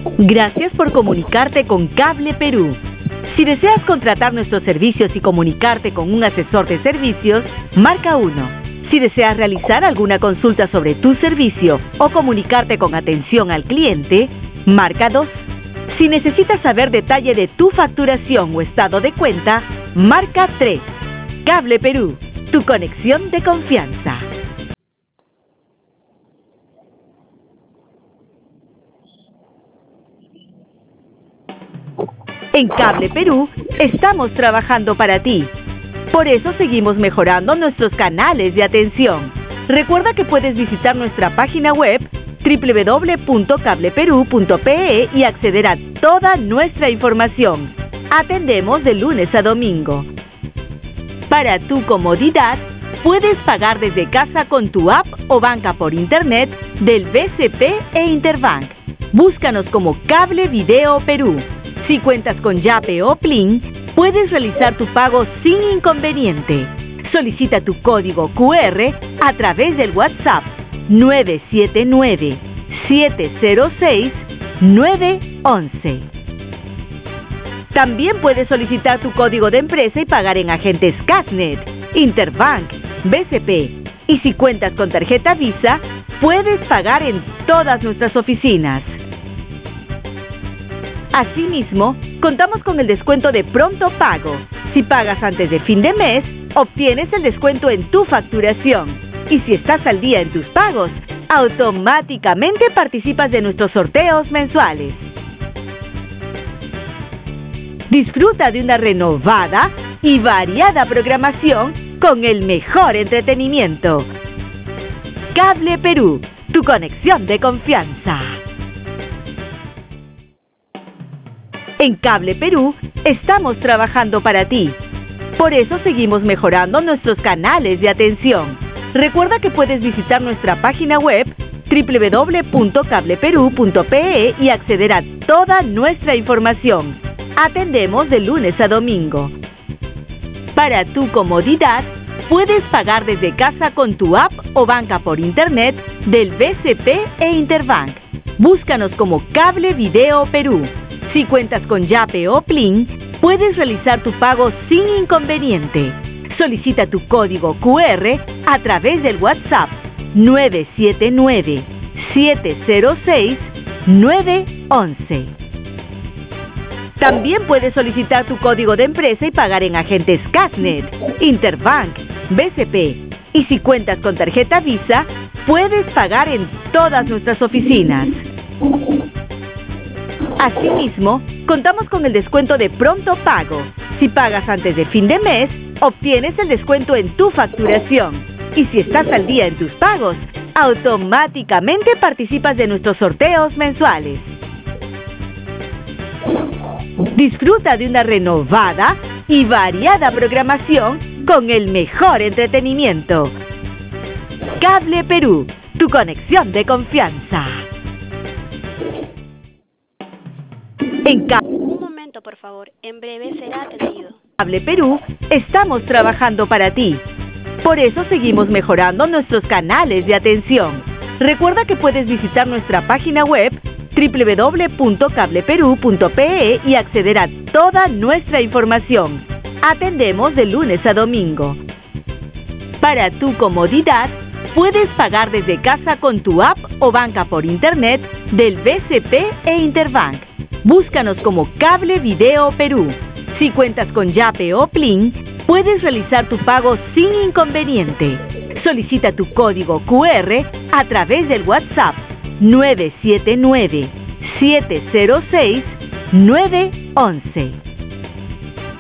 Gracias por comunicarte con Cable Perú. Si deseas contratar nuestros servicios y comunicarte con un asesor de servicios, marca 1. Si deseas realizar alguna consulta sobre tu servicio o comunicarte con atención al cliente, marca 2. Si necesitas saber detalle de tu facturación o estado de cuenta, marca 3. Cable Perú, tu conexión de confianza. En Cable Perú estamos trabajando para ti. Por eso seguimos mejorando nuestros canales de atención. Recuerda que puedes visitar nuestra página web www.cableperu.pe y acceder a toda nuestra información. Atendemos de lunes a domingo. Para tu comodidad, puedes pagar desde casa con tu app o banca por internet del BCP e Interbank. Búscanos como Cable Video Perú. Si cuentas con Yape o Plin, puedes realizar tu pago sin inconveniente. Solicita tu código QR a través del WhatsApp 979-706-911. También puedes solicitar tu código de empresa y pagar en agentes Casnet, Interbank, BCP. Y si cuentas con tarjeta Visa, puedes pagar en todas nuestras oficinas. Asimismo, contamos con el descuento de pronto pago. Si pagas antes de fin de mes, obtienes el descuento en tu facturación. Y si estás al día en tus pagos, automáticamente participas de nuestros sorteos mensuales. Disfruta de una renovada y variada programación con el mejor entretenimiento. Cable Perú, tu conexión de confianza. En Cable Perú estamos trabajando para ti. Por eso seguimos mejorando nuestros canales de atención. Recuerda que puedes visitar nuestra página web www.cableperu.pe y acceder a toda nuestra información. Atendemos de lunes a domingo. Para tu comodidad, puedes pagar desde casa con tu app o banca por internet del BCP e Interbank. Búscanos como Cable Video Perú. Si cuentas con Yape o Plin, puedes realizar tu pago sin inconveniente. Solicita tu código QR a través del WhatsApp 979-706-911. También puedes solicitar tu código de empresa y pagar en agentes Casnet, Interbank, BCP. Y si cuentas con tarjeta Visa, puedes pagar en todas nuestras oficinas. Asimismo, contamos con el descuento de pronto pago. Si pagas antes de fin de mes, obtienes el descuento en tu facturación. Y si estás al día en tus pagos, automáticamente participas de nuestros sorteos mensuales. Disfruta de una renovada y variada programación con el mejor entretenimiento. Cable Perú, tu conexión de confianza. Un momento, por favor. En breve será atendido. Cable Perú estamos trabajando para ti. Por eso seguimos mejorando nuestros canales de atención. Recuerda que puedes visitar nuestra página web www.cableperu.pe y acceder a toda nuestra información. Atendemos de lunes a domingo. Para tu comodidad, puedes pagar desde casa con tu app o banca por internet del BCP e Interbank. Búscanos como Cable Video Perú. Si cuentas con Yape o Plin, puedes realizar tu pago sin inconveniente. Solicita tu código QR a través del WhatsApp 979-706-911.